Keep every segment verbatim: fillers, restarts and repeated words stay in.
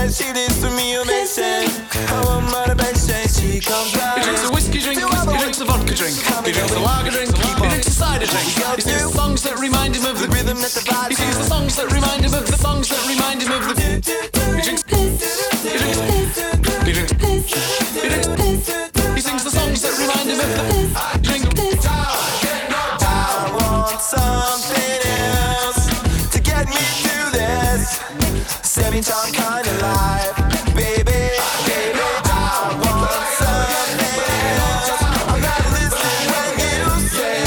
says she lives for me, amazing. I want motivation, she comes round. He drinks a whiskey drink, he drinks a vodka drink, he drinks a lager drink, he drinks a cider drink. He sings the songs that remind him of the rhythm that the vibe. He sings the songs that remind him of the songs that remind him of the He drinks He drinks He drinks He drinks He sings the songs that remind him of the Drink I want something else to get me through this semi-charm kind of life, baby, baby. I want something else. I'm not listening when you say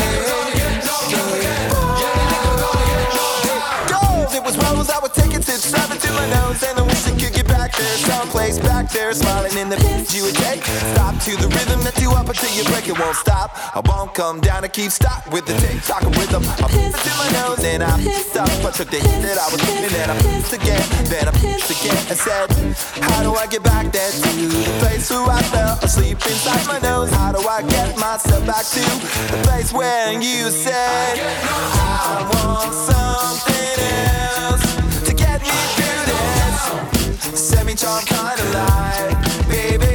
gold. It was rose, I would take it to slap it to my nose, and I wish I could get back there, someplace back there, smiling in the picture you would take. Stop to the rhythm that you up until you break, it won't stop. I won't come down and keep stop with the tick-tock rhythm. I pissed to my nose and I pissed up. I took the hit that I was feeling and I pissed again. Then I pissed again and said, how do I get back there to the place where I fell asleep inside my nose? How do I get myself back to the place where you said I want something else to get me through this semi-charm kind of life, baby.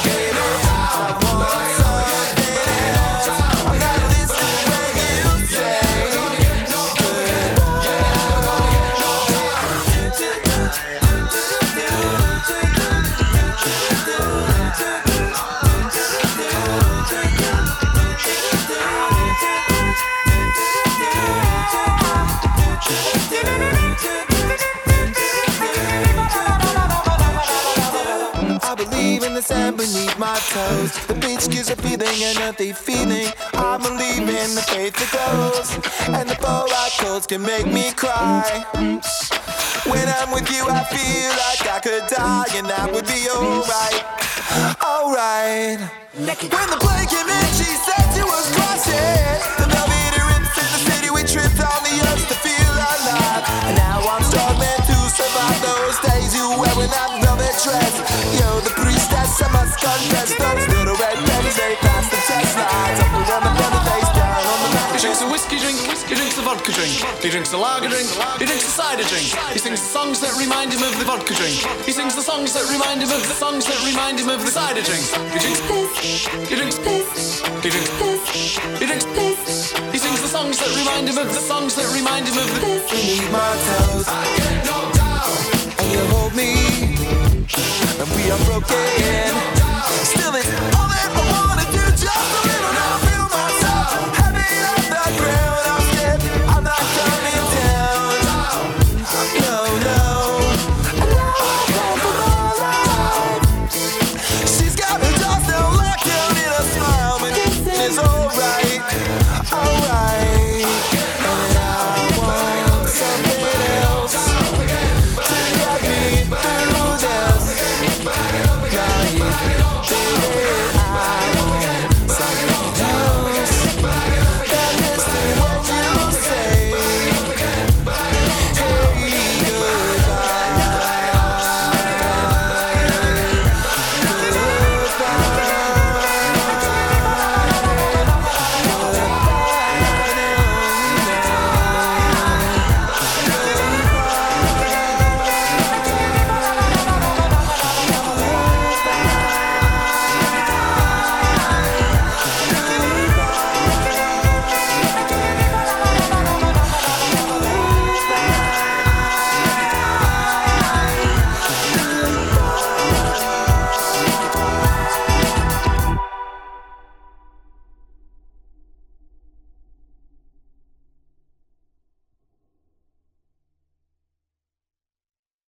The sand beneath my toes, the beach gives a feeling, an earthy feeling. I believe in the faith that goes, and the far-right codes can make me cry. When I'm with you, I feel like I could die, and that would be alright, alright. When the plane came in, she said she was crossing the Velveeta rips in the city. We tripped on the earth to feel alive, and now I'm struggling to survive those days you wearing that velvet dress. Yo, the priestess, I must confess, those little red pennies, they pass the test lines. Up around the front, face down on the mat. He drinks a whiskey drink, he drinks a vodka drink, he drinks a lager drink, he drinks a cider drink. He sings the songs that remind him of the vodka drink. He sings the songs that remind him of the songs that remind him of the cider drink. He drinks He drinks He drinks He drinks He sings the songs that remind him of the songs that remind him of the beneath my toes, I get knocked down, and you hold me, and we are broken.